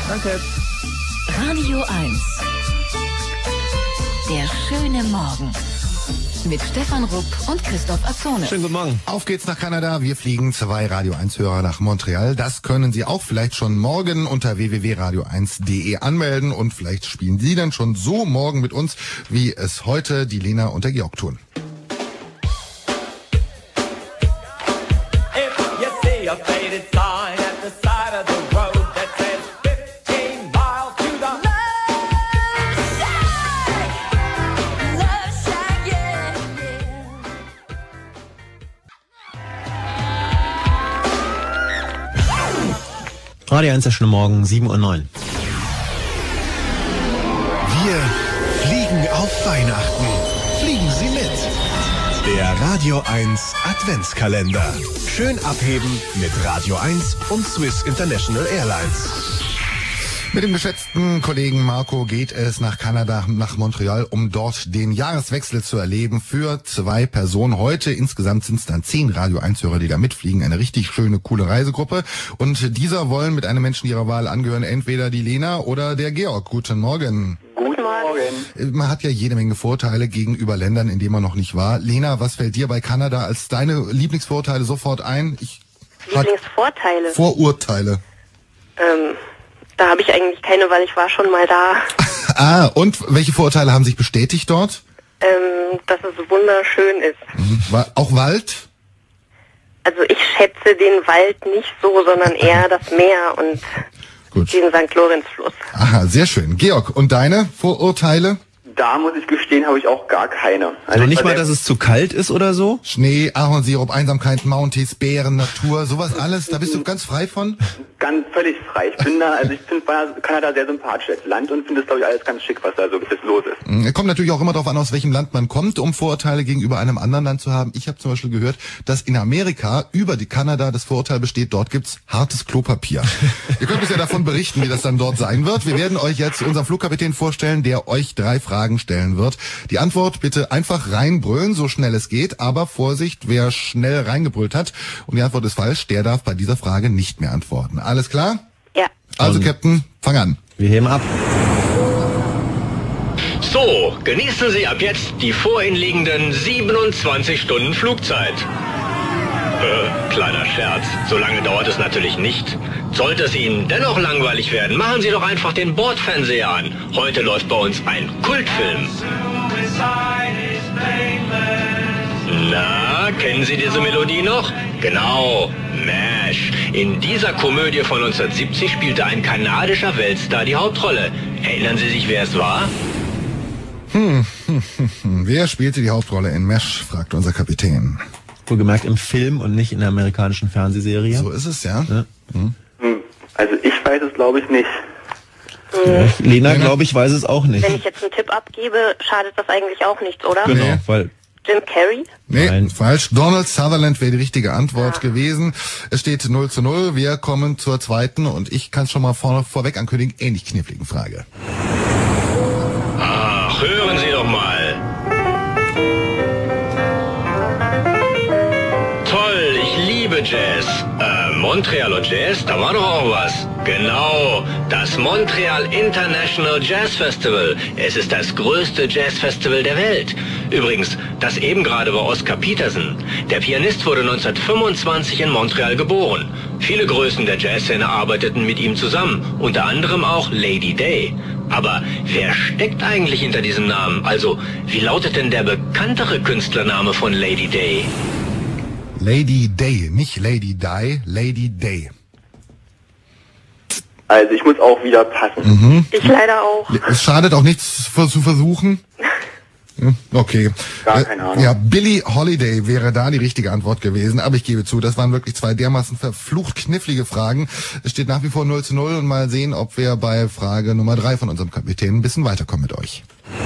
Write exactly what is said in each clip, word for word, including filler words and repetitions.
Danke. Radio eins. Der schöne Morgen. Mit Stefan Rupp und Christoph Azone. Schönen guten Morgen. Auf geht's nach Kanada. Wir fliegen zwei Radio eins Hörer nach Montreal. Das können Sie auch vielleicht schon morgen unter w w w punkt radio eins punkt d e anmelden. Und vielleicht spielen Sie dann schon so morgen mit uns, wie es heute die Lena und der Georg tun. Radio eins, der schöne Morgen, sieben Uhr neun. Wir fliegen auf Weihnachten. Fliegen Sie mit. Der Radio eins Adventskalender. Schön abheben mit Radio eins und Swiss International Airlines. Mit dem geschätzten Kollegen Marco geht es nach Kanada, nach Montreal, um dort den Jahreswechsel zu erleben für zwei Personen. Heute insgesamt sind es dann zehn Radio eins Hörer, die da mitfliegen. Eine richtig schöne, coole Reisegruppe. Und dieser wollen mit einem Menschen ihrer Wahl angehören, entweder die Lena oder der Georg. Guten Morgen. Guten Morgen. Man hat ja jede Menge Vorteile gegenüber Ländern, in denen man noch nicht war. Lena, was fällt dir bei Kanada als deine Lieblingsvorteile sofort ein? Ich Lieblingsvorteile? Vorurteile. Ähm... Da habe ich eigentlich keine, weil ich war schon mal da. Ah, und welche Vorteile haben sich bestätigt dort? Ähm, dass es wunderschön ist. Mhm. War auch Wald? Also ich schätze den Wald nicht so, sondern eher das Meer und Gut. den Sankt Lorenz-Fluss. Aha, sehr schön. Georg, und deine Vorurteile? Da muss ich gestehen, habe ich auch gar keine. Also Noch nicht mal, dass es zu kalt ist oder so? Schnee, Ahornsirup, Einsamkeit, Mounties, Bären, Natur, sowas alles, da bist du ganz frei von? Ganz völlig frei. Ich bin da, also ich finde Kanada sehr sympathisch als Land und finde es, glaube ich, alles ganz schick, was da so bis los ist. Es kommt natürlich auch immer darauf an, aus welchem Land man kommt, um Vorurteile gegenüber einem anderen Land zu haben. Ich habe zum Beispiel gehört, dass in Amerika über die Kanada das Vorurteil besteht, dort gibt's hartes Klopapier. Ihr könnt uns ja davon berichten, wie das dann dort sein wird. Wir werden euch jetzt unseren Flugkapitän vorstellen, der euch drei Fragen stellen wird. Die Antwort bitte einfach reinbrüllen, so schnell es geht, aber Vorsicht, wer schnell reingebrüllt hat und die Antwort ist falsch, der darf bei dieser Frage nicht mehr antworten. Alles klar? Ja. Also, Captain, fang an. Wir heben ab. So, genießen Sie ab jetzt die vor Ihnen liegenden siebenundzwanzig Stunden Flugzeit. Äh, kleiner Scherz. So lange dauert es natürlich nicht. Sollte es Ihnen dennoch langweilig werden, machen Sie doch einfach den Bordfernseher an. Heute läuft bei uns ein Kultfilm. Na, kennen Sie diese Melodie noch? Genau, MASH. In dieser Komödie von neunzehnhundertsiebzig spielte ein kanadischer Weltstar die Hauptrolle. Erinnern Sie sich, wer es war? Hm, hm, hm, hm. Wer spielte die Hauptrolle in MASH, fragt unser Kapitän. Wohlgemerkt im Film und nicht in der amerikanischen Fernsehserie. So ist es, ja. Ja. Hm. Also ich weiß es, glaube ich, nicht. Ja, Lena, glaube ich, weiß es auch nicht. Wenn ich jetzt einen Tipp abgebe, schadet das eigentlich auch nichts, oder? Genau, Nee. weil... Jim Carrey? Nee, Nein. falsch. Donald Sutherland wäre die richtige Antwort gewesen. Es steht null zu null. Wir kommen zur zweiten und ich kann es schon mal vor, vorweg ankündigen, ähnlich kniffligen Frage. Ach, hören Sie doch mal. Toll, ich liebe Jazz. Äh, Montrealer Jazz, da war doch auch was. Genau, das Montreal International Jazz Festival. Es ist das größte Jazzfestival der Welt. Übrigens, das eben gerade war Oscar Peterson. Der Pianist wurde neunzehnhundertfünfundzwanzig in Montreal geboren. Viele Größen der Jazzszene arbeiteten mit ihm zusammen, unter anderem auch Lady Day. Aber wer steckt eigentlich hinter diesem Namen? Also, wie lautet denn der bekanntere Künstlername von Lady Day? Lady Day, nicht Lady Di, Lady Day. Also ich muss auch wieder passen. Mhm. Ich leider auch. Es schadet auch nichts für, zu versuchen. Ja, okay. Gar keine Ahnung. Ja, Billie Holiday wäre da die richtige Antwort gewesen, aber ich gebe zu, das waren wirklich zwei dermaßen verflucht knifflige Fragen. Es steht nach wie vor null zu null und mal sehen, ob wir bei Frage Nummer drei von unserem Kapitän ein bisschen weiterkommen mit euch.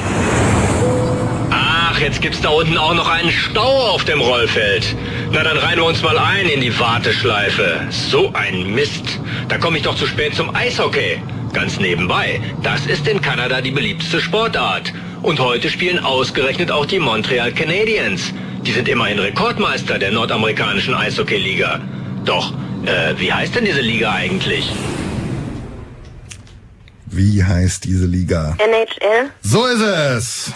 Ach, jetzt gibt's da unten auch noch einen Stau auf dem Rollfeld. Na, dann reihen wir uns mal ein in die Warteschleife. So ein Mist. Da komme ich doch zu spät zum Eishockey. Ganz nebenbei, das ist in Kanada die beliebteste Sportart. Und heute spielen ausgerechnet auch die Montreal Canadiens. Die sind immerhin Rekordmeister der nordamerikanischen Eishockey-Liga. Doch, äh, wie heißt denn diese Liga eigentlich? Wie heißt diese Liga? N H L. So ist es.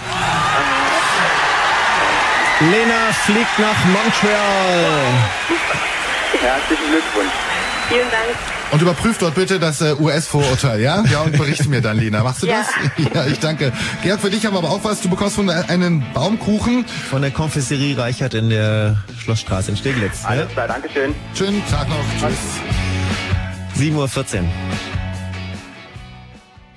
Lena fliegt nach Montreal. Herzlichen Glückwunsch. Vielen Dank. Und überprüf dort bitte das äh, U S-Vorurteil, ja? Ja, und berichte mir dann, Lena. Machst du Ja. das? Ja, ich danke. Georg, für dich haben wir aber auch was. Du bekommst von äh, einen Baumkuchen. Von der Konfesserie Reichert in der Schlossstraße in Steglitz. Alles klar, Dankeschön. Schönen Tag noch. Tschüss. sieben Uhr vierzehn.